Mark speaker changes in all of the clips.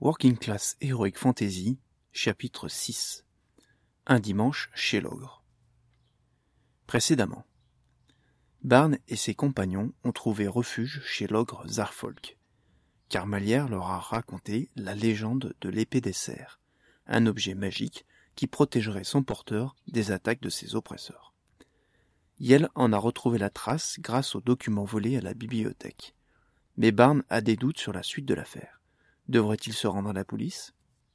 Speaker 1: Working Class Heroic Fantasy, chapitre 6. Un dimanche chez l'ogre. Précédemment, Barn et ses compagnons ont trouvé refuge chez l'ogre Zarfolk, car Malière leur a raconté la légende de l'épée des cerfs, un objet magique qui protégerait son porteur des attaques de ses oppresseurs. Yell en a retrouvé la trace grâce aux documents volés à la bibliothèque. Mais Barn a des doutes sur la suite de l'affaire. Devrait-il se rendre à la police ?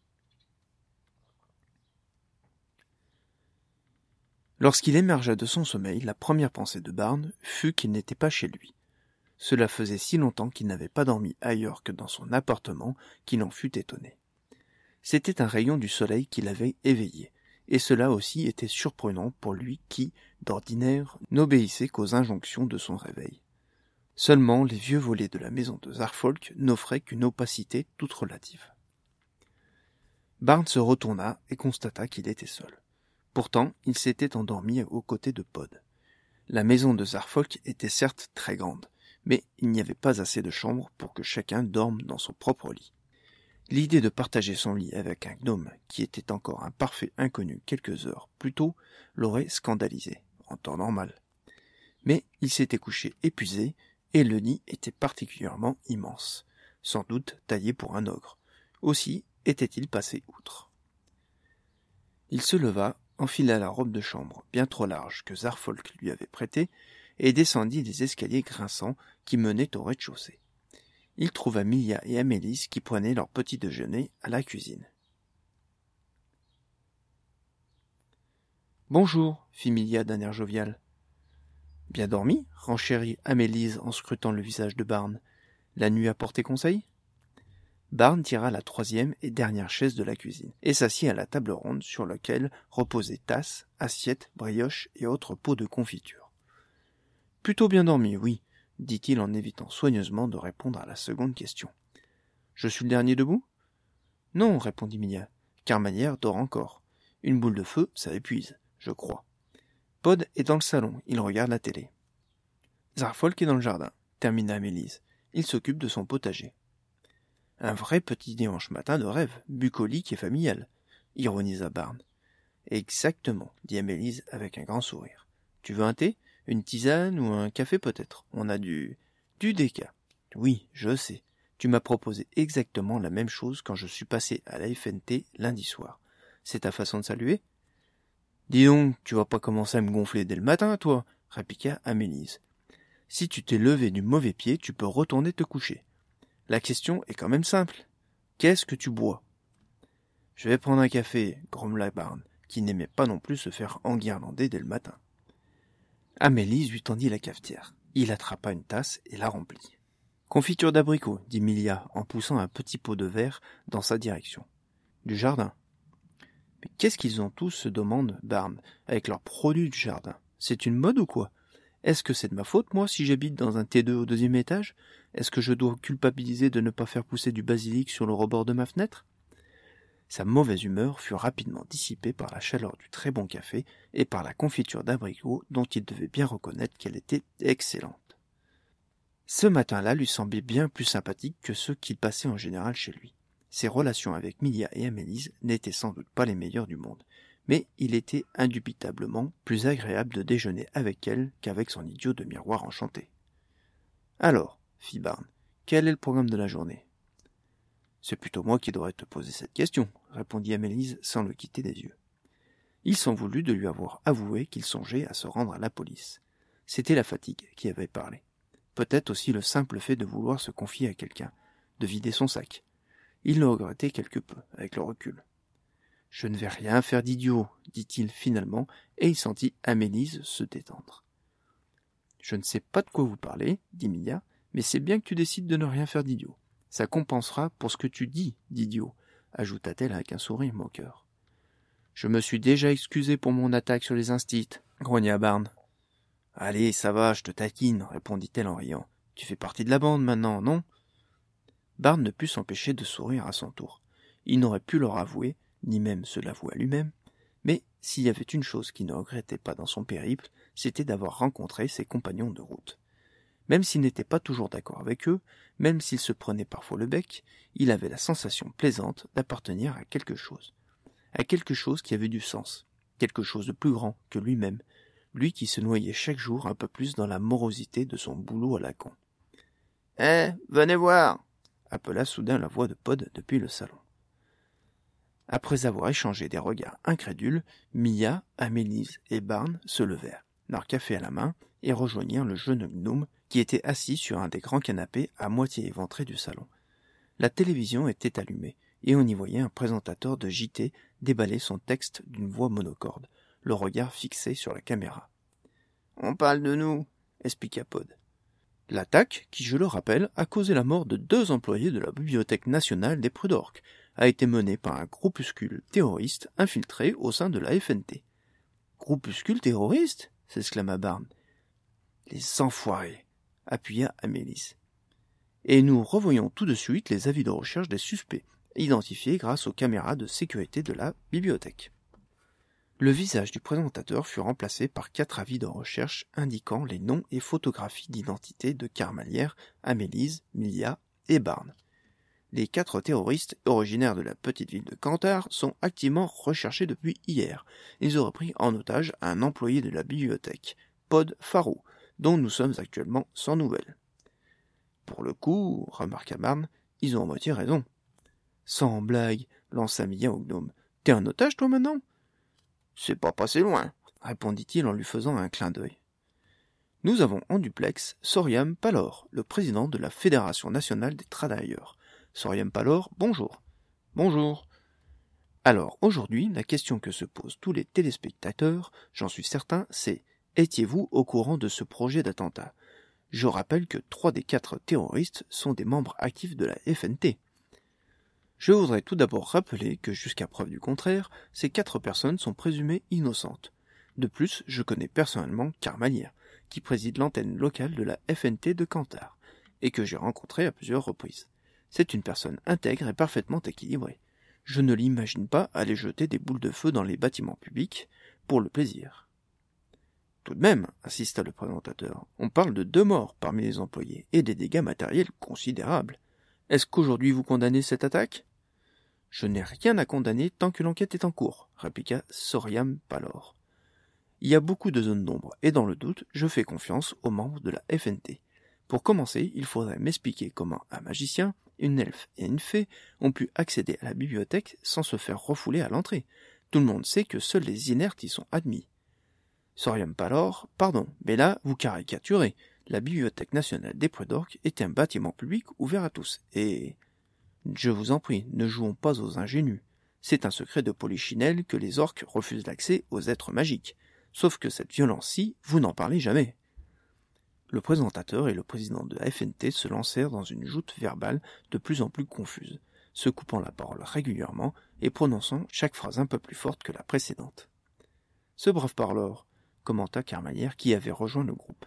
Speaker 1: Lorsqu'il émergea de son sommeil, la première pensée de Barn fut qu'il n'était pas chez lui. Cela faisait si longtemps qu'il n'avait pas dormi ailleurs que dans son appartement qu'il en fut étonné. C'était un rayon du soleil qui l'avait éveillé, et cela aussi était surprenant pour lui qui, d'ordinaire, n'obéissait qu'aux injonctions de son réveil. Seulement les vieux volets de la maison de Zarfolk n'offraient qu'une opacité toute relative. Barn se retourna et constata qu'il était seul. Pourtant, il s'était endormi aux côtés de Pod. La maison de Zarfolk était certes très grande, mais il n'y avait pas assez de chambres pour que chacun dorme dans son propre lit. L'idée de partager son lit avec un gnome qui était encore un parfait inconnu quelques heures plus tôt l'aurait scandalisé, en temps normal. Mais il s'était couché épuisé, et le lit était particulièrement immense, sans doute taillé pour un ogre. Aussi était-il passé outre. Il se leva, enfila la robe de chambre bien trop large que Zarfolk lui avait prêtée, et descendit les escaliers grinçants qui menaient au rez-de-chaussée. Il trouva Milia et Amélis qui prenaient leur petit déjeuner à la cuisine. « Bonjour, fit Milia d'un air jovial. »« Bien dormi ?» renchérit Amélis en scrutant le visage de Barn. « La nuit a porté conseil ?» Barn tira la troisième et dernière chaise de la cuisine et s'assit à la table ronde sur laquelle reposaient tasses, assiettes, brioches et autres pots de confiture. « Plutôt bien dormi, oui, » dit-il en évitant soigneusement de répondre à la seconde question. « Je suis le dernier debout ?»« Non, » répondit Milia, car Malière dort encore. Une boule de feu, ça épuise, je crois. Pod est dans le salon, il regarde la télé. Zarfolk est dans le jardin, termina Amélis. Il s'occupe de son potager. Un vrai petit dimanche matin de rêve, bucolique et familial, ironisa Barn. Exactement, dit Amélis avec un grand sourire. Tu veux un thé, une tisane ou un café peut-être ? On a du déca. Oui, je sais. Tu m'as proposé exactement la même chose quand je suis passé à la FNT lundi soir. C'est ta façon de saluer ? Dis donc, tu vas pas commencer à me gonfler dès le matin, toi, répliqua Amélis. Si tu t'es levé du mauvais pied, tu peux retourner te coucher. La question est quand même simple. Qu'est-ce que tu bois ? Je vais prendre un café, grommela Barn, qui n'aimait pas non plus se faire enguirlander dès le matin. Amélis lui tendit la cafetière. Il attrapa une tasse et la remplit. Confiture d'abricot, dit Milia en poussant un petit pot de verre dans sa direction. Du jardin. Mais qu'est-ce qu'ils ont tous, se demande Barn, avec leurs produits du jardin ? C'est une mode ou quoi ? Est-ce que c'est de ma faute, moi, si j'habite dans un T2 au 2e étage ? Est-ce que je dois culpabiliser de ne pas faire pousser du basilic sur le rebord de ma fenêtre ? Sa mauvaise humeur fut rapidement dissipée par la chaleur du très bon café et par la confiture d'abricot dont il devait bien reconnaître qu'elle était excellente. Ce matin-là lui semblait bien plus sympathique que ceux qu'il passait en général chez lui. Ses relations avec Milia et Amélis n'étaient sans doute pas les meilleures du monde, mais il était indubitablement plus agréable de déjeuner avec elle qu'avec son idiot de miroir enchanté. « Alors, fit Barn, quel est le programme de la journée ? » « C'est plutôt moi qui devrais te poser cette question, » répondit Amélis sans le quitter des yeux. Il s'en voulut de lui avoir avoué qu'il songeait à se rendre à la police. C'était la fatigue qui avait parlé. Peut-être aussi le simple fait de vouloir se confier à quelqu'un, de vider son sac. Il le regrettait quelque peu, avec le recul. « Je ne vais rien faire d'idiot, » dit-il finalement, et il sentit Amélis se détendre. « Je ne sais pas de quoi vous parlez, » dit Milia, « mais c'est bien que tu décides de ne rien faire d'idiot. Ça compensera pour ce que tu dis d'idiot, » ajouta-t-elle avec un sourire moqueur. « Je me suis déjà excusé pour mon attaque sur les instits, » grogna Barn. « Allez, ça va, je te taquine, » répondit-elle en riant. « Tu fais partie de la bande maintenant, non ?» Barn ne put s'empêcher de sourire à son tour. Il n'aurait pu leur avouer, ni même se l'avouer à lui-même, mais s'il y avait une chose qu'il ne regrettait pas dans son périple, c'était d'avoir rencontré ses compagnons de route. Même s'il n'était pas toujours d'accord avec eux, même s'il se prenait parfois le bec, il avait la sensation plaisante d'appartenir à quelque chose qui avait du sens, quelque chose de plus grand que lui-même, lui qui se noyait chaque jour un peu plus dans la morosité de son boulot à la con. « Venez voir !» appela soudain la voix de Pod depuis le salon. Après avoir échangé des regards incrédules, Mia, Amélise et Barn se levèrent, leur café à la main, et rejoignirent le jeune gnome qui était assis sur un des grands canapés à moitié éventrés du salon. La télévision était allumée, et on y voyait un présentateur de JT déballer son texte d'une voix monocorde, le regard fixé sur la caméra. « On parle de nous, » expliqua Pod. L'attaque, qui, je le rappelle, a causé la mort de 2 employés de la Bibliothèque nationale des Prud'Orques, a été menée par un groupuscule terroriste infiltré au sein de la FNT. « Groupuscule terroriste ?» s'exclama Barn. « Les enfoirés !» appuya Amélise. Et nous revoyons tout de suite les avis de recherche des suspects, identifiés grâce aux caméras de sécurité de la bibliothèque. Le visage du présentateur fut remplacé par 4 avis de recherche indiquant les noms et photographies d'identité de Carmalière, Amélise, Milia et Barn. Les 4 terroristes originaires de la petite ville de Cantar sont activement recherchés depuis hier. Ils auraient pris en otage un employé de la bibliothèque, Pod Faro, dont nous sommes actuellement sans nouvelles. Pour le coup, remarqua Barn, ils ont à moitié raison. Sans blague, lança Mia au gnome. T'es un otage toi maintenant ? C'est pas passé loin, répondit-il en lui faisant un clin d'œil. Nous avons en duplex Soriam Palor, le président de la Fédération nationale des travailleurs. Soriam Palor, bonjour. Bonjour. Alors, aujourd'hui, la question que se posent tous les téléspectateurs, j'en suis certain, c'est « Étiez-vous au courant de ce projet d'attentat ?» Je rappelle que 3 des 4 terroristes sont des membres actifs de la FNT. Je voudrais tout d'abord rappeler que, jusqu'à preuve du contraire, ces 4 personnes sont présumées innocentes. De plus, je connais personnellement Carmalière, qui préside l'antenne locale de la FNT de Cantar, et que j'ai rencontré à plusieurs reprises. C'est une personne intègre et parfaitement équilibrée. Je ne l'imagine pas aller jeter des boules de feu dans les bâtiments publics pour le plaisir. Tout de même, insista le présentateur, on parle de 2 morts parmi les employés et des dégâts matériels considérables. Est-ce qu'aujourd'hui vous condamnez cette attaque ? Je n'ai rien à condamner tant que l'enquête est en cours, répliqua Soriam Palor. Il y a beaucoup de zones d'ombre, et dans le doute, je fais confiance aux membres de la FNT. Pour commencer, il faudrait m'expliquer comment un magicien, une elfe et une fée ont pu accéder à la bibliothèque sans se faire refouler à l'entrée. Tout le monde sait que seuls les inertes y sont admis. Soriam Palor, pardon, mais là, vous caricaturez. La Bibliothèque nationale des Prud'Orques est un bâtiment public ouvert à tous, et... Je vous en prie, ne jouons pas aux ingénus. C'est un secret de polichinelle que les orques refusent l'accès aux êtres magiques. Sauf que cette violence-ci, vous n'en parlez jamais. Le présentateur et le président de la FNT se lancèrent dans une joute verbale de plus en plus confuse, se coupant la parole régulièrement et prononçant chaque phrase un peu plus forte que la précédente. Ce brave parleur, commenta Carmalière qui avait rejoint le groupe.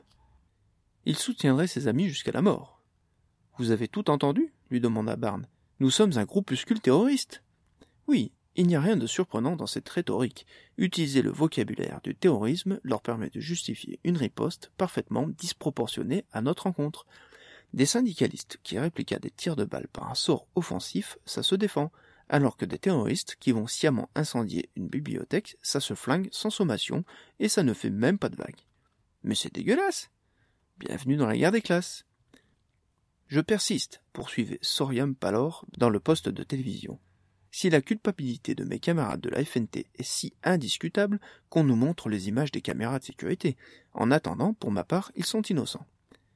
Speaker 1: Il soutiendrait ses amis jusqu'à la mort. Vous avez tout entendu ? Lui demanda Barn. Nous sommes un groupuscule terroriste. Oui, il n'y a rien de surprenant dans cette rhétorique. Utiliser le vocabulaire du terrorisme leur permet de justifier une riposte parfaitement disproportionnée à notre rencontre. Des syndicalistes qui répliquent des tirs de balles par un sort offensif, ça se défend, alors que des terroristes qui vont sciemment incendier une bibliothèque, ça se flingue sans sommation et ça ne fait même pas de vague. Mais c'est dégueulasse. Bienvenue dans la guerre des classes. Je persiste, poursuivait Soriam Palor dans le poste de télévision. Si la culpabilité de mes camarades de la FNT est si indiscutable qu'on nous montre les images des caméras de sécurité. En attendant, pour ma part, ils sont innocents.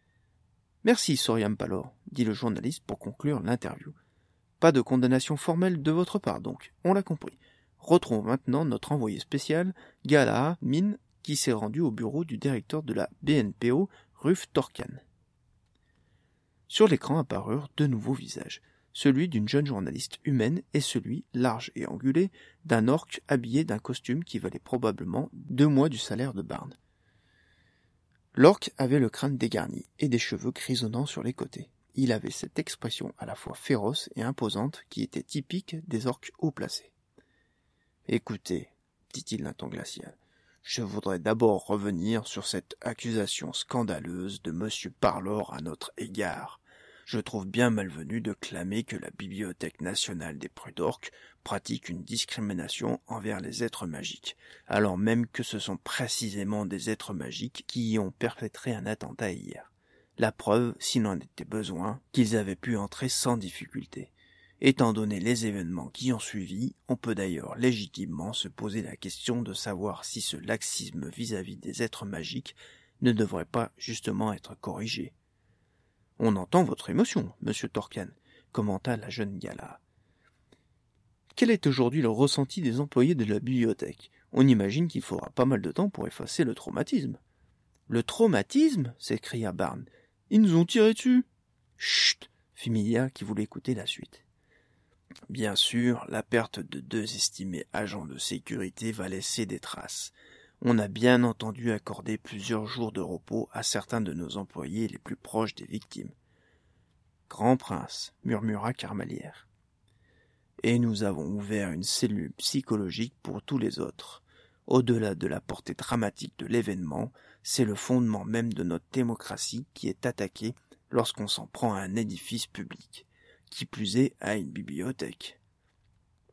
Speaker 1: Merci, Soriam Palor, dit le journaliste pour conclure l'interview. Pas de condamnation formelle de votre part, donc, on l'a compris. Retrouvons maintenant notre envoyé spécial, Galaha Min, qui s'est rendu au bureau du directeur de la BNPO, Ruf Torkan. Sur l'écran apparurent 2 nouveaux visages, celui d'une jeune journaliste humaine et celui, large et angulé, d'un orc habillé d'un costume qui valait probablement 2 mois du salaire de Barn. L'orc avait le crâne dégarni et des cheveux grisonnants sur les côtés. Il avait cette expression à la fois féroce et imposante qui était typique des orcs haut placés. « Écoutez, dit-il d'un ton glacial, Je voudrais d'abord revenir sur cette accusation scandaleuse de M. Parlor à notre égard. Je trouve bien malvenu de clamer que la Bibliothèque nationale des Prud'horques pratique une discrimination envers les êtres magiques, alors même que ce sont précisément des êtres magiques qui y ont perpétré un attentat hier. La preuve, s'il en était besoin, qu'ils avaient pu entrer sans difficulté. Étant donné les événements qui ont suivi, on peut d'ailleurs légitimement se poser la question de savoir si ce laxisme vis-à-vis des êtres magiques ne devrait pas justement être corrigé. « On entend votre émotion, monsieur Torcan, » commenta la jeune Gala. « Quel est aujourd'hui le ressenti des employés de la bibliothèque ? On imagine qu'il faudra pas mal de temps pour effacer le traumatisme. »« Le traumatisme » s'écria Barn. « Ils nous ont tiré dessus. »« Chut !» fit Milia qui voulait écouter la suite. Bien sûr, la perte de 2 estimés agents de sécurité va laisser des traces. On a bien entendu accorder plusieurs jours de repos à certains de nos employés les plus proches des victimes. « Grand prince, » murmura Carmalière. « Et nous avons ouvert une cellule psychologique pour tous les autres. Au-delà de la portée dramatique de l'événement, c'est le fondement même de notre démocratie qui est attaqué lorsqu'on s'en prend à un édifice public. Qui plus est à une bibliothèque. »« Justement, »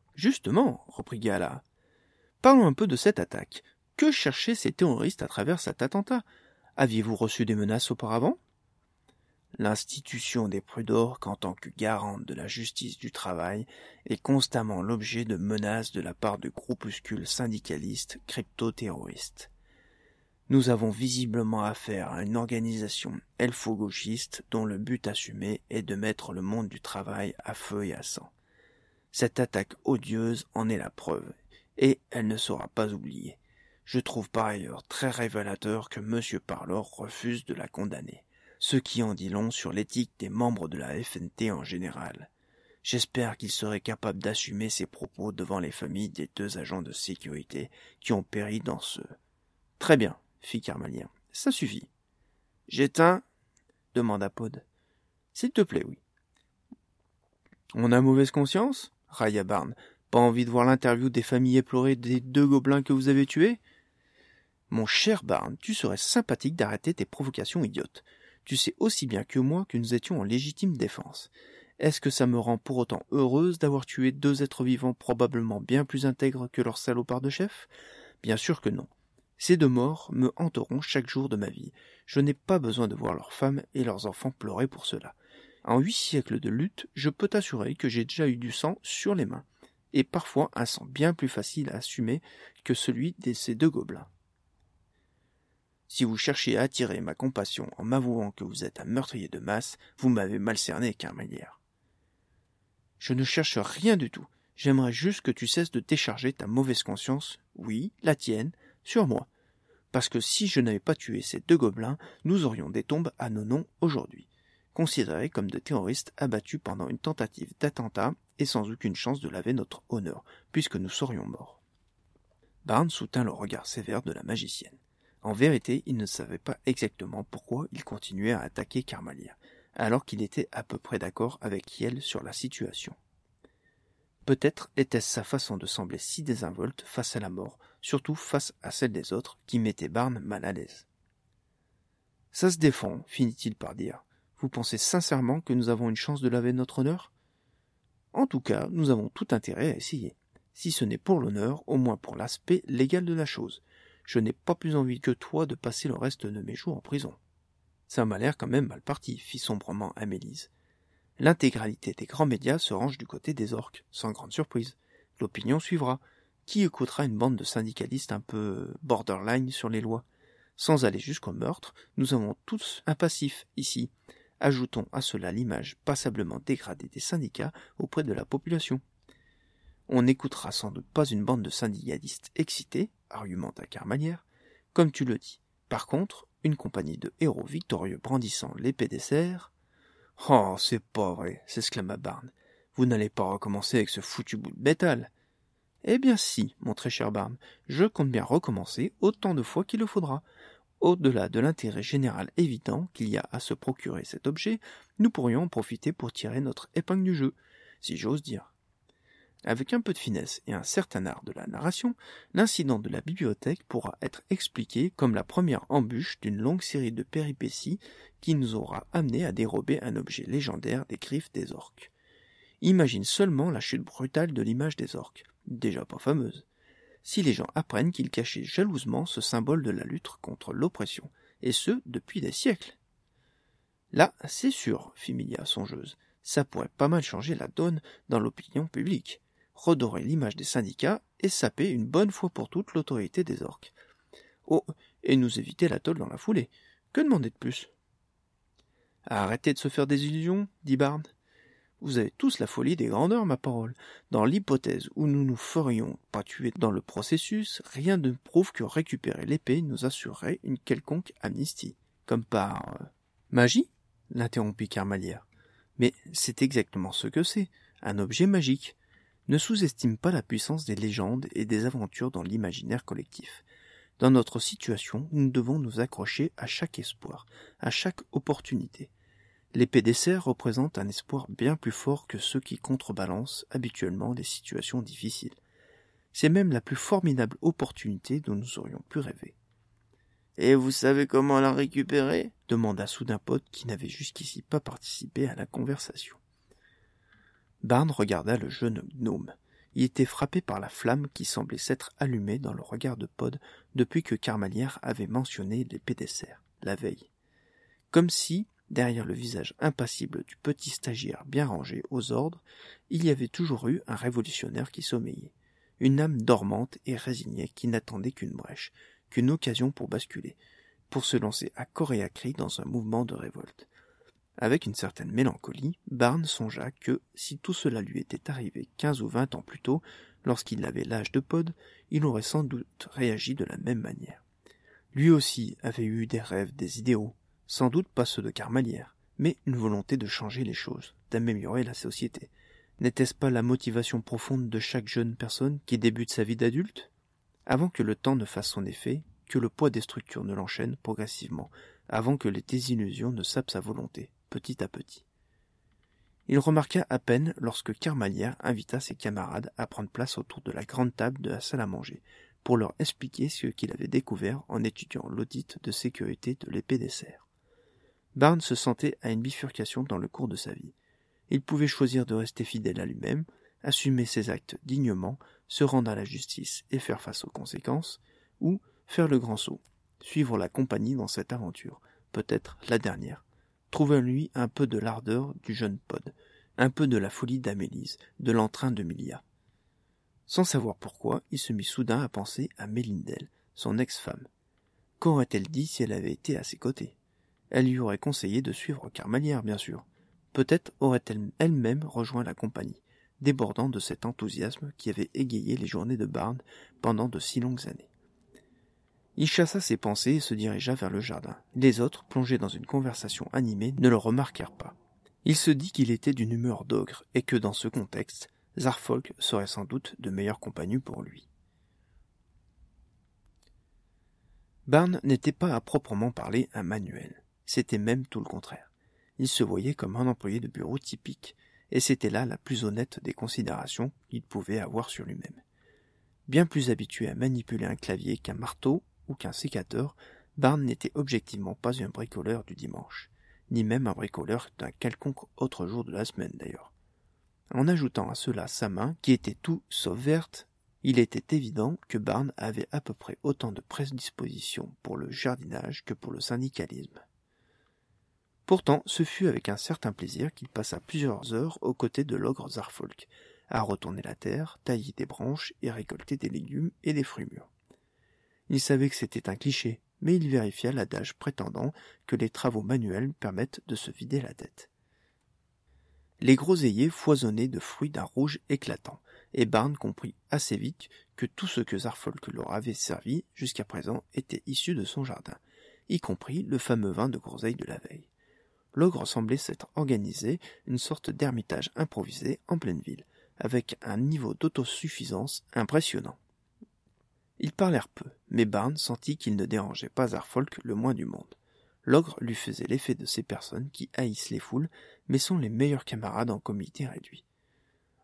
Speaker 1: reprit Gala, « parlons un peu de cette attaque. Que cherchaient ces terroristes à travers cet attentat ? Aviez-vous reçu des menaces auparavant ? » L'institution des Prud'horques, en tant que garante de la justice du travail, est constamment l'objet de menaces de la part de groupuscules syndicalistes crypto-terroristes. Nous avons visiblement affaire à une organisation elfo-gauchiste dont le but assumé est de mettre le monde du travail à feu et à sang. Cette attaque odieuse en est la preuve, et elle ne sera pas oubliée. Je trouve par ailleurs très révélateur que M. Parlor refuse de la condamner, ce qui en dit long sur l'éthique des membres de la FNT en général. J'espère qu'il serait capable d'assumer ses propos devant les familles des 2 agents de sécurité qui ont péri dans ce... « Très bien, » fit Carmalien. « Ça suffit. »« J'éteins » demanda Pod. « S'il te plaît, oui. »« On a mauvaise conscience » railla Barn. « Pas envie de voir l'interview des familles éplorées des 2 gobelins que vous avez tués ?»« Mon cher Barn, tu serais sympathique d'arrêter tes provocations idiotes. Tu sais aussi bien que moi que nous étions en légitime défense. Est-ce que ça me rend pour autant heureuse d'avoir tué 2 êtres vivants probablement bien plus intègres que leurs salopards de chef ? Bien sûr que non. Ces 2 morts me hanteront chaque jour de ma vie. Je n'ai pas besoin de voir leurs femmes et leurs enfants pleurer pour cela. En 8 siècles de lutte, je peux t'assurer que j'ai déjà eu du sang sur les mains, et parfois un sang bien plus facile à assumer que celui de ces 2 gobelins. Si vous cherchez à attirer ma compassion en m'avouant que vous êtes un meurtrier de masse, vous m'avez mal cerné, Carmalière. Je ne cherche rien du tout. J'aimerais juste que tu cesses de décharger ta mauvaise conscience, oui, la tienne, sur moi. Parce que si je n'avais pas tué ces 2 gobelins, nous aurions des tombes à nos noms aujourd'hui, considérés comme de terroristes abattus pendant une tentative d'attentat et sans aucune chance de laver notre honneur, puisque nous serions morts. Barn soutint le regard sévère de la magicienne. En vérité, il ne savait pas exactement pourquoi il continuait à attaquer Carmalière, alors qu'il était à peu près d'accord avec elle sur la situation. Peut-être était-ce sa façon de sembler si désinvolte face à la mort, surtout face à celle des autres, qui mettait Barn mal à l'aise. « Ça se défend, » finit-il par dire. « Vous pensez sincèrement que nous avons une chance de laver notre honneur ? En tout cas, nous avons tout intérêt à essayer. Si ce n'est pour l'honneur, au moins pour l'aspect légal de la chose. Je n'ai pas plus envie que toi de passer le reste de mes jours en prison. » Ça m'a l'air quand même mal parti, fit sombrement Amélise. L'intégralité des grands médias se range du côté des orques, sans grande surprise. L'opinion suivra. Qui écoutera une bande de syndicalistes un peu borderline sur les lois ? Sans aller jusqu'au meurtre, nous avons tous un passif ici. Ajoutons à cela l'image passablement dégradée des syndicats auprès de la population. On n'écoutera sans doute pas une bande de syndicalistes excités, argumenta Carmalière, comme tu le dis. Par contre, une compagnie de héros victorieux brandissant l'épée des serres... « Oh, c'est pas vrai !» s'exclama Barn. « Vous n'allez pas recommencer avec ce foutu bout de métal !»« Eh bien si, mon très cher Barn, je compte bien recommencer autant de fois qu'il le faudra. Au-delà de l'intérêt général évident qu'il y a à se procurer cet objet, nous pourrions en profiter pour tirer notre épingle du jeu, si j'ose dire. » Avec un peu de finesse et un certain art de la narration, l'incident de la bibliothèque pourra être expliqué comme la première embûche d'une longue série de péripéties qui nous aura amené à dérober un objet légendaire des griffes des orques. Imagine seulement la chute brutale de l'image des orques, déjà pas fameuse, si les gens apprennent qu'ils cachaient jalousement ce symbole de la lutte contre l'oppression, et ce, depuis des siècles. Là, c'est sûr, fit Milia songeuse, ça pourrait pas mal changer la donne dans l'opinion publique, redorer l'image des syndicats et saper une bonne fois pour toutes l'autorité des orques. Oh, et nous éviter la tôle dans la foulée. Que demander de plus? Arrêtez de se faire des illusions, dit Barn. Vous avez tous la folie des grandeurs, ma parole. Dans l'hypothèse où nous nous ferions pas tuer dans le processus, rien ne prouve que récupérer l'épée nous assurerait une quelconque amnistie. Comme par... Magie? L'interrompit Carmalière. Mais c'est exactement ce que c'est, un objet magique. Ne sous-estime pas la puissance des légendes et des aventures dans l'imaginaire collectif. Dans notre situation, nous devons nous accrocher à chaque espoir, à chaque opportunité. L'épée des cerfs représente un espoir bien plus fort que ceux qui contrebalancent habituellement des situations difficiles. C'est même la plus formidable opportunité dont nous aurions pu rêver. « Et vous savez comment la récupérer » demanda soudain Pod qui n'avait jusqu'ici pas participé à la conversation. Barn regarda le jeune gnome. Il était frappé par la flamme qui semblait s'être allumée dans le regard de Pod depuis que Carmalière avait mentionné l'épée des cerfs, la veille. Comme si, derrière le visage impassible du petit stagiaire bien rangé aux ordres, il y avait toujours eu un révolutionnaire qui sommeillait, une âme dormante et résignée qui n'attendait qu'une brèche, qu'une occasion pour basculer, pour se lancer à corps et à cri dans un mouvement de révolte. Avec une certaine mélancolie, Barn songea que, si tout cela lui était arrivé 15 ou 20 ans plus tôt, lorsqu'il avait l'âge de Pod, il aurait sans doute réagi de la même manière. Lui aussi avait eu des rêves, des idéaux, sans doute pas ceux de Carmalière, mais une volonté de changer les choses, d'améliorer la société. N'était-ce pas la motivation profonde de chaque jeune personne qui débute sa vie d'adulte ? Avant que le temps ne fasse son effet, que le poids des structures ne l'enchaîne progressivement, avant que les désillusions ne sapent sa volonté, petit à petit. Il remarqua à peine lorsque Carmalière invita ses camarades à prendre place autour de la grande table de la salle à manger, pour leur expliquer ce qu'il avait découvert en étudiant l'audit de sécurité de l'épée des cerfs. Barn se sentait à une bifurcation dans le cours de sa vie. Il pouvait choisir de rester fidèle à lui-même, assumer ses actes dignement, se rendre à la justice et faire face aux conséquences, ou faire le grand saut, suivre la compagnie dans cette aventure, peut-être la dernière. Trouver en lui un peu de l'ardeur du jeune Pod, un peu de la folie d'Amélise, de l'entrain de Milia. Sans savoir pourquoi, il se mit soudain à penser à Mélindel, son ex-femme. Qu'aurait-elle dit si elle avait été à ses côtés ? Elle lui aurait conseillé de suivre Carmalière, bien sûr. Peut-être aurait-elle elle-même rejoint la compagnie, débordant de cet enthousiasme qui avait égayé les journées de Barn pendant de si longues années. Il chassa ses pensées et se dirigea vers le jardin. Les autres, plongés dans une conversation animée, ne le remarquèrent pas. Il se dit qu'il était d'une humeur d'ogre et que dans ce contexte, Zarfolk serait sans doute de meilleure compagnie pour lui. Barn n'était pas à proprement parler un manuel. C'était même tout le contraire. Il se voyait comme un employé de bureau typique, et c'était là la plus honnête des considérations qu'il pouvait avoir sur lui-même. Bien plus habitué à manipuler un clavier qu'un marteau ou qu'un sécateur, Barn n'était objectivement pas un bricoleur du dimanche, ni même un bricoleur d'un quelconque autre jour de la semaine d'ailleurs. En ajoutant à cela sa main, qui était tout sauf verte, il était évident que Barn avait à peu près autant de prédisposition pour le jardinage que pour le syndicalisme. Pourtant, ce fut avec un certain plaisir qu'il passa plusieurs heures aux côtés de l'ogre Zarfolk, à retourner la terre, tailler des branches et récolter des légumes et des fruits mûrs. Il savait que c'était un cliché, mais il vérifia l'adage prétendant que les travaux manuels permettent de se vider la tête. Les groseilliers foisonnaient de fruits d'un rouge éclatant, et Barn comprit assez vite que tout ce que Zarfolk leur avait servi jusqu'à présent était issu de son jardin, y compris le fameux vin de groseille de la veille. L'ogre semblait s'être organisé une sorte d'ermitage improvisé en pleine ville, avec un niveau d'autosuffisance impressionnant. Ils parlèrent peu, mais Barn sentit qu'il ne dérangeait pas Zarfolk le moins du monde. L'ogre lui faisait l'effet de ces personnes qui haïssent les foules, mais sont les meilleurs camarades en comité réduit.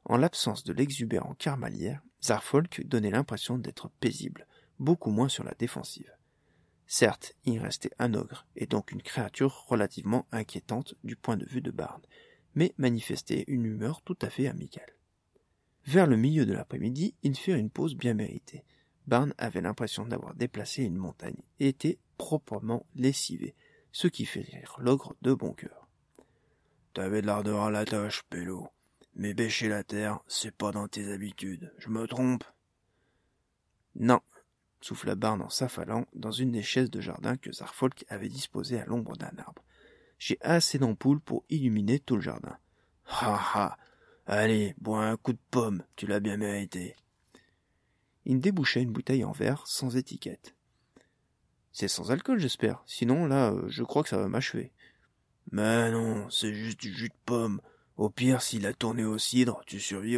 Speaker 1: En l'absence de l'exubérant Carmalière, Zarfolk donnait l'impression d'être paisible, beaucoup moins sur la défensive. Certes, il restait un ogre, et donc une créature relativement inquiétante du point de vue de Barn, mais manifestait une humeur tout à fait amicale. Vers le milieu de l'après-midi, ils firent une pause bien méritée. Barn avait l'impression d'avoir déplacé une montagne et était proprement lessivé, ce qui fit rire l'ogre de bon cœur. « T'avais de l'ardeur à la tâche, Pélo, mais bêcher la terre, c'est pas dans tes habitudes, je me trompe ?»« Non, » souffla Barn en s'affalant dans une des chaises de jardin que Zarfolk avait disposées à l'ombre d'un arbre. « J'ai assez d'ampoules pour illuminer tout le jardin. »« Ha ha. Allez, bois un coup de pomme, tu l'as bien mérité. » Il déboucha une bouteille en verre sans étiquette. « C'est sans alcool, j'espère, sinon là, je crois que ça va m'achever. »« Mais non, c'est juste du jus de pomme. Au pire, s'il a tourné au cidre, tu survivras. »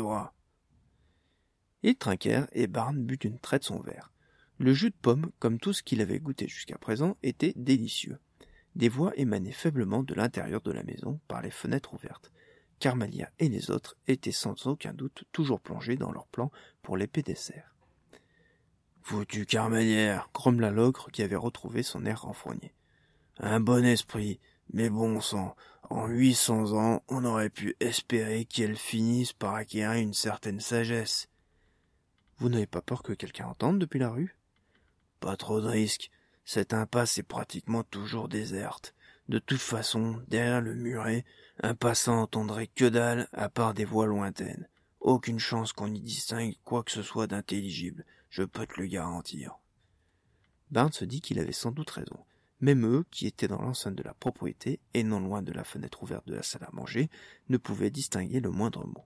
Speaker 1: Ils trinquèrent et Barn but une traite son verre. Le jus de pomme, comme tout ce qu'il avait goûté jusqu'à présent, était délicieux. Des voix émanaient faiblement de l'intérieur de la maison par les fenêtres ouvertes. Carmalia et les autres étaient sans aucun doute toujours plongés dans leurs plans pour l'épée dessert. « Foutu Carmalière !» grommela l'ogre qui avait retrouvé son air renfrogné. « Un bon esprit, mais bon sang, en 800 ans, on aurait pu espérer qu'elle finisse par acquérir une certaine sagesse. »« Vous n'avez pas peur que quelqu'un entende depuis la rue ? » ?»« Pas trop de risque. Cette impasse est pratiquement toujours déserte. De toute façon, derrière le muret, un passant n'entendrait que dalle à part des voix lointaines. Aucune chance qu'on y distingue quoi que ce soit d'intelligible, je peux te le garantir. » Barn se dit qu'il avait sans doute raison. Même eux, qui étaient dans l'enceinte de la propriété, et non loin de la fenêtre ouverte de la salle à manger, ne pouvaient distinguer le moindre mot.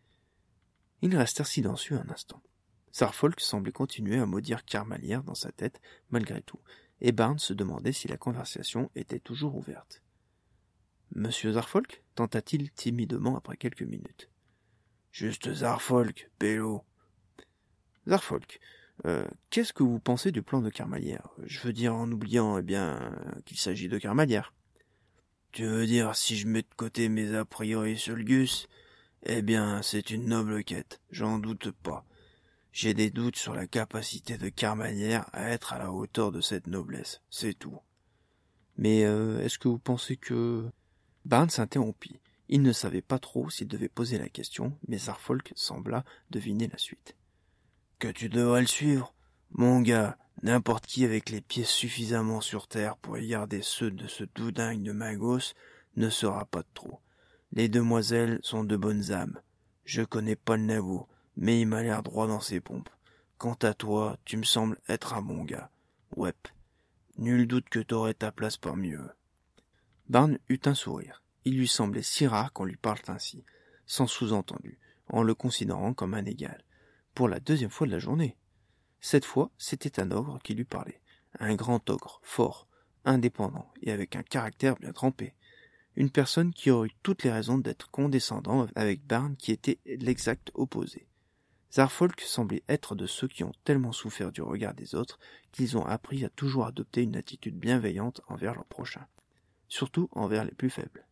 Speaker 1: Ils restèrent silencieux un instant. Zarfolk semblait continuer à maudire Carmalière dans sa tête, malgré tout, et Barn se demandait si la conversation était toujours ouverte. « Monsieur Zarfolk » tenta-t-il timidement après quelques minutes. « Juste Zarfolk, Pélo. »« Zarfolk, qu'est-ce que vous pensez du plan de Carmalière ? Je veux dire en oubliant, qu'il s'agit de Carmalière. »« Tu veux dire si je mets de côté mes a priori sur le Gus ? C'est une noble quête, j'en doute pas. J'ai des doutes sur la capacité de Carmalière à être à la hauteur de cette noblesse, c'est tout. »« Mais est-ce que vous pensez que... » Barn s'interrompit. Il ne savait pas trop s'il devait poser la question, mais Zarfolk sembla deviner la suite. « Que tu devrais le suivre, mon gars, n'importe qui avec les pieds suffisamment sur terre pour y garder ceux de ce doudingue de Magos ne sera pas de trop. Les demoiselles sont de bonnes âmes. Je connais pas le Navo, mais il m'a l'air droit dans ses pompes. Quant à toi, tu me sembles être un bon gars. Wep, nul doute que t'aurais ta place parmi eux. » Barn eut un sourire. Il lui semblait si rare qu'on lui parle ainsi, sans sous-entendu, en le considérant comme un égal. Pour la deuxième fois de la journée. Cette fois, c'était un ogre qui lui parlait. Un grand ogre, fort, indépendant et avec un caractère bien trempé. Une personne qui aurait eu toutes les raisons d'être condescendant avec Barn qui était l'exact opposé. Zarfolk semblait être de ceux qui ont tellement souffert du regard des autres qu'ils ont appris à toujours adopter une attitude bienveillante envers leurs prochains, surtout envers les plus faibles.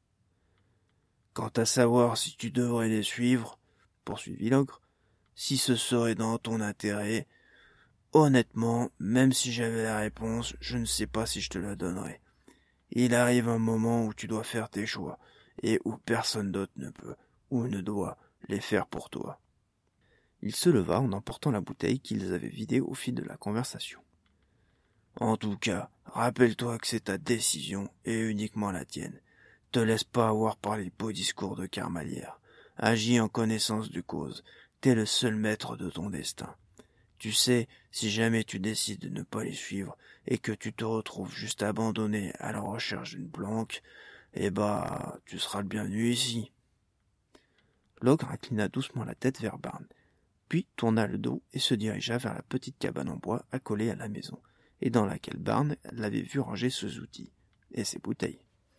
Speaker 1: « Quant à savoir si tu devrais les suivre, poursuivit l'ogre, si ce serait dans ton intérêt, honnêtement, même si j'avais la réponse, je ne sais pas si je te la donnerais. Il arrive un moment où tu dois faire tes choix, et où personne d'autre ne peut, ou ne doit, les faire pour toi. » Il se leva en emportant la bouteille qu'ils avaient vidée au fil de la conversation. « En tout cas, rappelle-toi que c'est ta décision, et uniquement la tienne. Te laisse pas avoir par les beaux discours de Carmalière. Agis en connaissance de cause. T'es le seul maître de ton destin. Tu sais, si jamais tu décides de ne pas les suivre, et que tu te retrouves juste abandonné à la recherche d'une planque, tu seras le bienvenu ici. » L'ogre inclina doucement la tête vers Barn, puis tourna le dos et se dirigea vers la petite cabane en bois accolée à la maison, et dans laquelle Barn l'avait vu ranger ses outils et ses bouteilles.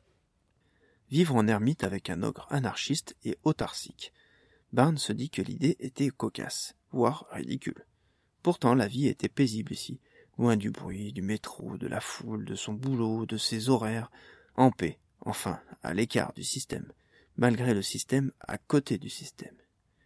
Speaker 1: Vivre en ermite avec un ogre anarchiste et autarcique. Barn se dit que l'idée était cocasse, voire ridicule. Pourtant la vie était paisible ici, loin du bruit, du métro, de la foule, de son boulot, de ses horaires, en paix, enfin, à l'écart du système, malgré le système à côté du système.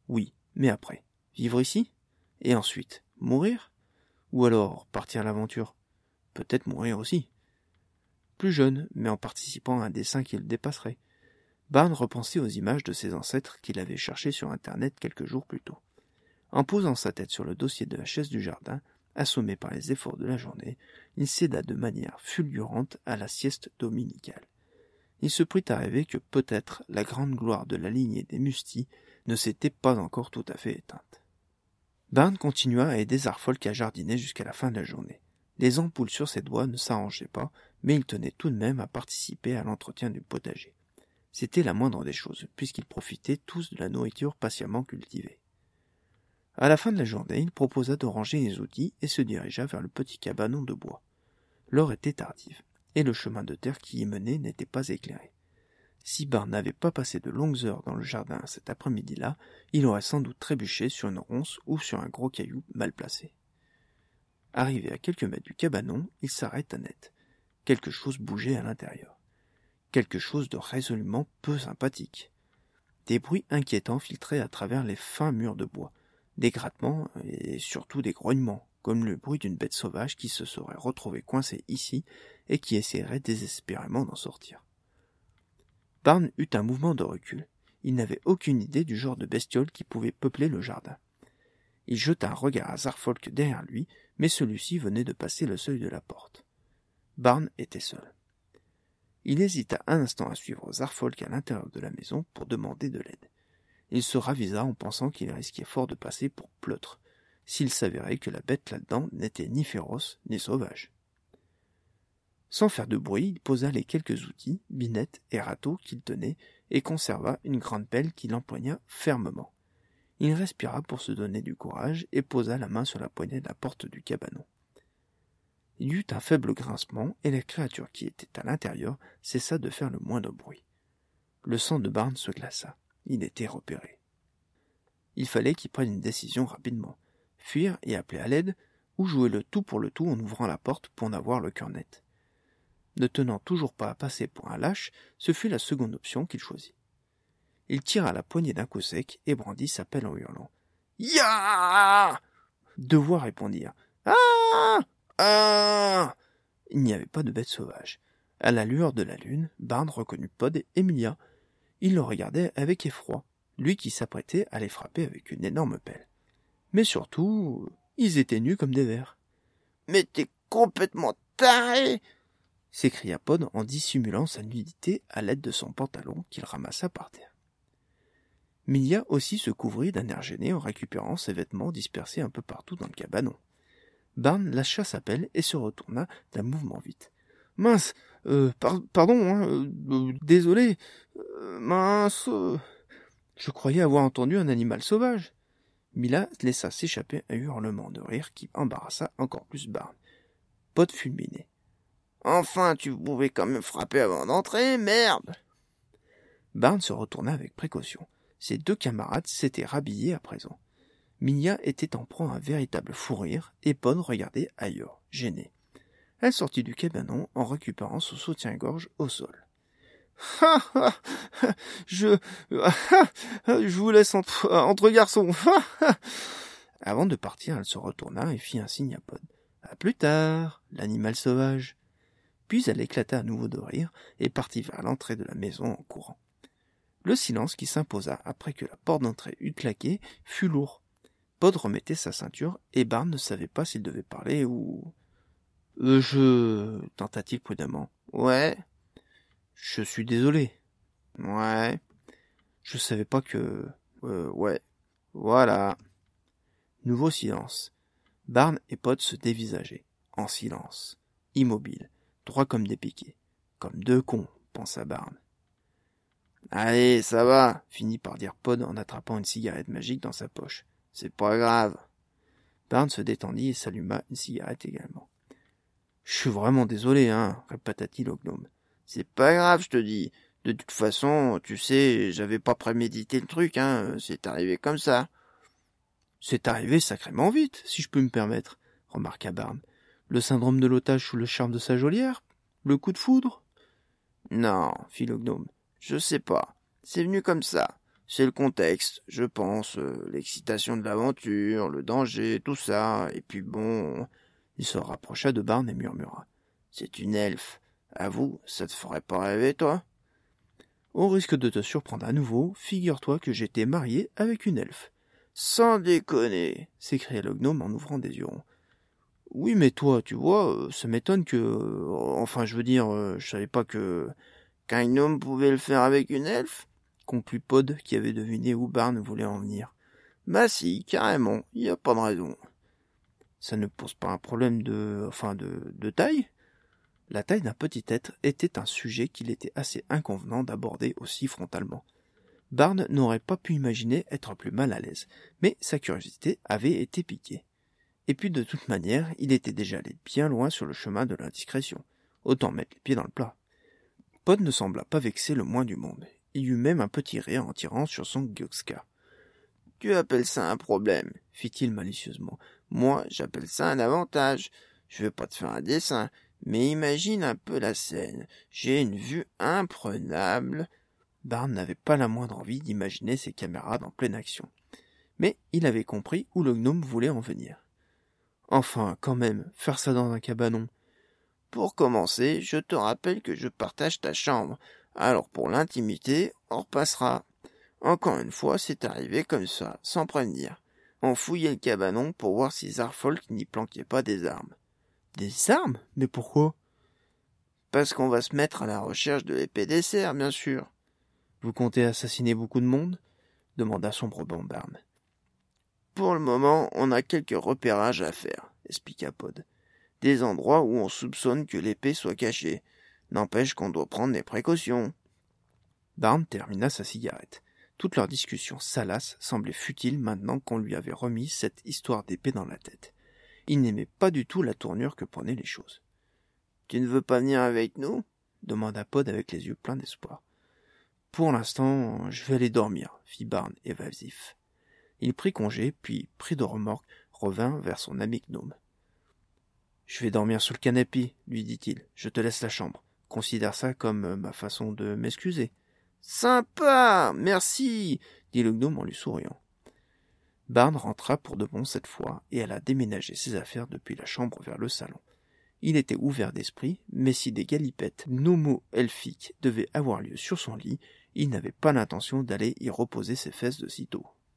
Speaker 1: Oui, mais après. Vivre ici? Et ensuite, mourir? Ou alors partir à l'aventure? Peut-être mourir aussi. Plus jeune, mais en participant à un dessin qui le dépasserait. Barnes repensait aux images de ses ancêtres qu'il avait cherchées sur Internet quelques jours plus tôt. En posant sa tête sur le dossier de la chaise du jardin, assommé par les efforts de la journée, il céda de manière fulgurante à la sieste dominicale. Il se prit à rêver que peut-être la grande gloire de la lignée des Musty ne s'était pas encore tout à fait éteinte. Barnes continua à aider Zarfolk à jardiner jusqu'à la fin de la journée. Les ampoules sur ses doigts ne s'arrangeaient pas, mais il tenait tout de même à participer à l'entretien du potager. C'était la moindre des choses, puisqu'ils profitaient tous de la nourriture patiemment cultivée. À la fin de la journée, il proposa de ranger les outils et se dirigea vers le petit cabanon de bois. L'heure était tardive, et le chemin de terre qui y menait n'était pas éclairé. Si Barnes n'avait pas passé de longues heures dans le jardin cet après-midi-là, il aurait sans doute trébuché sur une ronce ou sur un gros caillou mal placé. Arrivé à quelques mètres du cabanon, il s'arrêta net. Quelque chose bougeait à l'intérieur. Quelque chose de résolument peu sympathique. Des bruits inquiétants filtraient à travers les fins murs de bois, des grattements et surtout des grognements, comme le bruit d'une bête sauvage qui se serait retrouvée coincée ici et qui essaierait désespérément d'en sortir. Barnes eut un mouvement de recul. Il n'avait aucune idée du genre de bestiole qui pouvait peupler le jardin. Il jeta un regard à Zarfolk derrière lui, mais celui-ci venait de passer le seuil de la porte. Barnes était seul. Il hésita un instant à suivre Zarfolk à l'intérieur de la maison pour demander de l'aide. Il se ravisa en pensant qu'il risquait fort de passer pour pleutre, s'il s'avérait que la bête là-dedans n'était ni féroce ni sauvage. Sans faire de bruit, il posa les quelques outils, binettes et râteaux qu'il tenait, et conserva une grande pelle qu'il empoigna fermement. Il respira pour se donner du courage et posa la main sur la poignée de la porte du cabanon. Il y eut un faible grincement, et la créature qui était à l'intérieur cessa de faire le moindre bruit. Le sang de Barnes se glaça. Il était repéré. Il fallait qu'il prenne une décision rapidement. Fuir et appeler à l'aide, ou jouer le tout pour le tout en ouvrant la porte pour en avoir le cœur net. Ne tenant toujours pas à passer pour un lâche, ce fut la seconde option qu'il choisit. Il tira la poignée d'un coup sec et brandit sa pelle en hurlant. « Ya !» Deux voix répondirent. « Ah ! Ah !» Il n'y avait pas de bête sauvage. À la lueur de la lune, Barnes reconnut Pod et Emilia. Il le regardait avec effroi, lui qui s'apprêtait à les frapper avec une énorme pelle. Mais surtout, ils étaient nus comme des vers. « Mais t'es complètement taré !» s'écria Pod en dissimulant sa nudité à l'aide de son pantalon qu'il ramassa par terre. Milia aussi se couvrit d'un air gêné en récupérant ses vêtements dispersés un peu partout dans le cabanon. Barnes lâcha sa pelle et se retourna d'un mouvement vite. « Mince, pardon, désolé, mince, je croyais avoir entendu un animal sauvage. » Mila laissa s'échapper un hurlement de rire qui embarrassa encore plus Barnes. Pod fulminait. « Enfin, tu pouvais quand même frapper avant d'entrer, merde !» Barnes se retourna avec précaution. Ses deux camarades s'étaient rhabillés à présent. Milia était en proie à un véritable fou rire, et Pod regardait ailleurs, gêné. Elle sortit du cabanon en récupérant son soutien-gorge au sol. « Je vous laisse entre garçons. » Avant de partir, elle se retourna et fit un signe à Pod. « À plus tard, l'animal sauvage. » Puis elle éclata à nouveau de rire et partit vers l'entrée de la maison en courant. Le silence qui s'imposa après que la porte d'entrée eut claqué fut lourd. Pod remettait sa ceinture et Barnes ne savait pas s'il devait parler ou... tenta-t-il prudemment. « Ouais. »« Je suis désolé. »« Ouais. »« Je savais pas que... ouais. »« Voilà. » Nouveau silence. Barnes et Pod se dévisageaient, en silence, immobiles, droits comme des piquets. Comme deux cons, pensa Barnes. « Allez, ça va, » finit par dire Pod en attrapant une cigarette magique dans sa poche. « C'est pas grave. » Barnes se détendit et s'alluma une cigarette également. « Je suis vraiment désolé, répéta-t-il au gnome. « C'est pas grave, je te dis. De toute façon, tu sais, j'avais pas prémédité le truc, c'est arrivé comme ça. »« C'est arrivé sacrément vite, si je peux me permettre, » remarqua Barnes. « Le syndrome de l'otage sous le charme de sa geôlière? Le coup de foudre ?»« Non, fit le gnome. Je sais pas. C'est venu comme ça.
Speaker 2: C'est le contexte, je pense, l'excitation de l'aventure, le danger, tout ça, et puis bon... »
Speaker 1: Il se rapprocha de Barn et murmura.
Speaker 2: « C'est une elfe. Avoue, ça te ferait pas rêver, toi ?»
Speaker 1: « Au risque de te surprendre à nouveau, figure-toi que j'étais marié avec une elfe. »«
Speaker 2: Sans déconner !»
Speaker 1: s'écria le gnome en ouvrant des yeux ronds. « Oui, mais toi, tu vois, ça m'étonne que... enfin, je veux dire, je savais pas que... »
Speaker 2: « Qu'un gnome pouvait le faire avec une elfe ?»
Speaker 1: conclut Pod, qui avait deviné où Barn voulait en venir.
Speaker 2: « Bah si, carrément, y a pas de raison. »
Speaker 1: « Ça ne pose pas un problème de taille ?» La taille d'un petit être était un sujet qu'il était assez inconvenant d'aborder aussi frontalement. Barn n'aurait pas pu imaginer être plus mal à l'aise, mais sa curiosité avait été piquée. Et puis de toute manière, il était déjà allé bien loin sur le chemin de l'indiscrétion. Autant mettre les pieds dans le plat. Pod ne sembla pas vexer le moins du monde. Il eut même un petit rire en tirant sur son Gyoxka.
Speaker 2: « Tu appelles ça un problème ?»
Speaker 1: fit-il malicieusement.
Speaker 2: « Moi, j'appelle ça un avantage. Je vais pas te faire un dessin, mais imagine un peu la scène. J'ai une vue imprenable. »
Speaker 1: Barn n'avait pas la moindre envie d'imaginer ses camarades en pleine action. Mais il avait compris où le gnome voulait en venir. Enfin, quand même, faire ça dans un cabanon.
Speaker 2: « Pour commencer, je te rappelle que je partage ta chambre. Alors pour l'intimité, on repassera. Encore une fois, c'est arrivé comme ça, sans prévenir. On fouillait le cabanon pour voir si Zarfolk n'y planquait pas des armes. »«
Speaker 1: Des armes ? Mais pourquoi ? » ?»«
Speaker 2: Parce qu'on va se mettre à la recherche de l'épée des cerfs, bien sûr. »«
Speaker 1: Vous comptez assassiner beaucoup de monde ? » demanda sombrement Barn.
Speaker 2: « Pour le moment, on a quelques repérages à faire, » expliqua Pod. « Des endroits où on soupçonne que l'épée soit cachée. N'empêche qu'on doit prendre des précautions. »
Speaker 1: Barn termina sa cigarette. Toute leur discussion salace semblait futile maintenant qu'on lui avait remis cette histoire d'épée dans la tête. Il n'aimait pas du tout la tournure que prenaient les choses.
Speaker 2: « Tu ne veux pas venir avec nous ?»
Speaker 1: demanda Pod avec les yeux pleins d'espoir. « Pour l'instant, je vais aller dormir, » fit Barn évasif. Il prit congé, puis, pris de remorque, revint vers son ami gnome. « Je vais dormir sous le canapé, lui dit-il. Je te laisse la chambre. Considère ça comme ma façon de m'excuser. »«
Speaker 2: Sympa, merci, »
Speaker 1: dit le gnome en lui souriant. Barn rentra pour de bon cette fois et alla déménager ses affaires depuis la chambre vers le salon. Il était ouvert d'esprit, mais si des galipettes gnomo-elfiques devaient avoir lieu sur son lit, il n'avait pas l'intention d'aller y reposer ses fesses de sitôt.